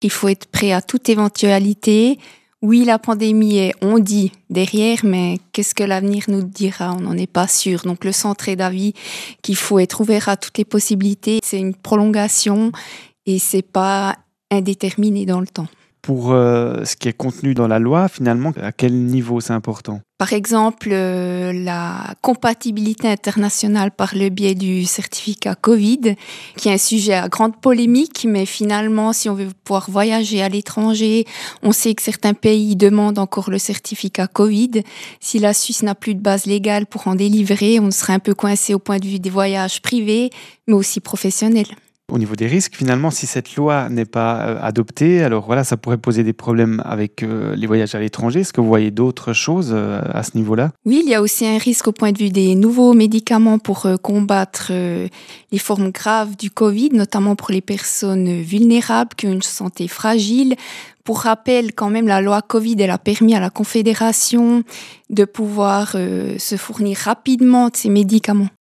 Il faut être prêt à toute éventualité. Oui, la pandémie est, on dit, derrière, mais qu'est-ce que l'avenir nous dira? On n'en est pas sûr. Donc le centre est d'avis qu'il faut être ouvert à toutes les possibilités. C'est une prolongation et c'est pas indéterminé dans le temps. Pour ce qui est contenu dans la loi, finalement, à quel niveau c'est important? Par exemple, la compatibilité internationale par le biais du certificat Covid, qui est un sujet à grande polémique, mais finalement, si on veut pouvoir voyager à l'étranger, on sait que certains pays demandent encore le certificat Covid. Si la Suisse n'a plus de base légale pour en délivrer, on serait un peu coincé au point de vue des voyages privés, mais aussi professionnels. Au niveau des risques, finalement, si cette loi n'est pas adoptée, alors voilà, ça pourrait poser des problèmes avec les voyages à l'étranger. Est-ce que vous voyez d'autres choses à ce niveau-là? Oui, il y a aussi un risque au point de vue des nouveaux médicaments pour combattre les formes graves du Covid, notamment pour les personnes vulnérables qui ont une santé fragile. Pour rappel, quand même, la loi Covid, elle a permis à la Confédération de pouvoir se fournir rapidement de ces médicaments.